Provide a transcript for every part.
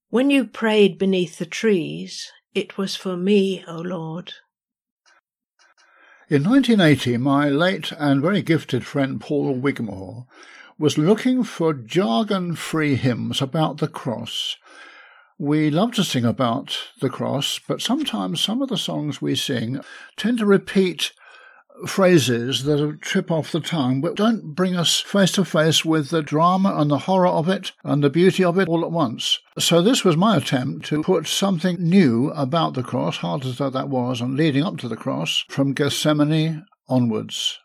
When you prayed beneath the trees, it was for me, O Lord. In 1980, my late and very gifted friend Paul Wigmore was looking for jargon-free hymns about the cross. We love to sing about the cross, but sometimes some of the songs we sing tend to repeat phrases that trip off the tongue, but don't bring us face to face with the drama and the horror of it and the beauty of it all at once. So this was my attempt to put something new about the cross, hard as though that was, and leading up to the cross, from Gethsemane onwards.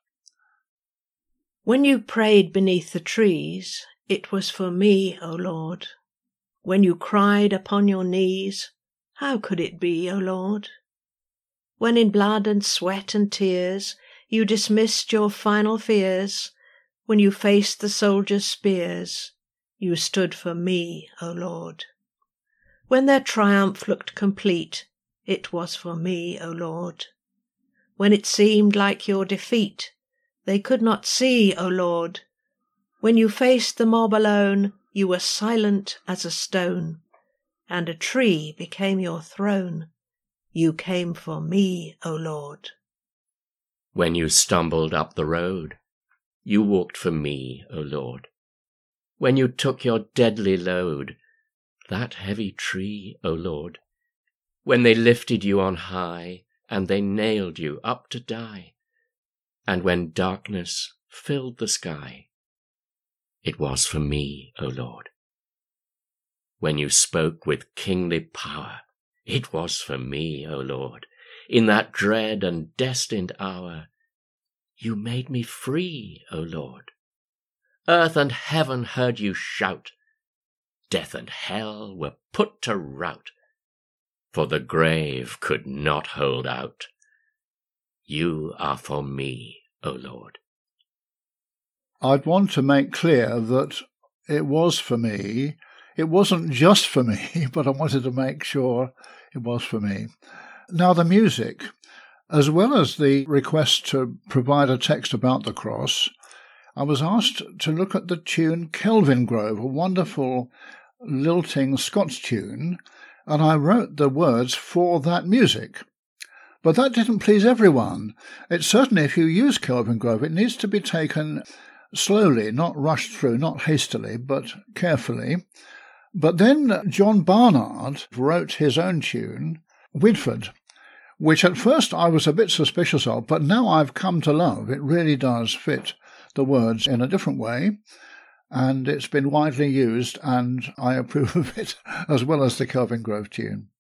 When you prayed beneath the trees, it was for me, O Lord. When you cried upon your knees, how could it be, O Lord? When in blood and sweat and tears you dismissed your final fears, when you faced the soldiers' spears, you stood for me, O Lord. When their triumph looked complete, it was for me, O Lord. When it seemed like your defeat, they could not see, O Lord. When you faced the mob alone, you were silent as a stone, and a tree became your throne. You came for me, O Lord. When you stumbled up the road, you walked for me, O Lord. When you took your deadly load, that heavy tree, O Lord. When they lifted you on high, and they nailed you up to die, and when darkness filled the sky, it was for me, O Lord. When you spoke with kingly power, it was for me, O Lord. In that dread and destined hour, you made me free, O Lord. Earth and heaven heard you shout. Death and hell were put to rout, for the grave could not hold out. You are for me, O Lord. I'd want to make clear that it was for me. It wasn't just for me, but I wanted to make sure it was for me. Now, the music, as well as the request to provide a text about the cross, I was asked to look at the tune Kelvingrove, a wonderful lilting Scots tune, and I wrote the words for that music. But that didn't please everyone. It's certainly, if you use Kelvingrove, it needs to be taken slowly, not rushed through, not hastily, but carefully. But then John Barnard wrote his own tune, Widford, which at first I was a bit suspicious of, but now I've come to love. It really does fit the words in a different way, and it's been widely used, and I approve of it, as well as the Kelvingrove tune.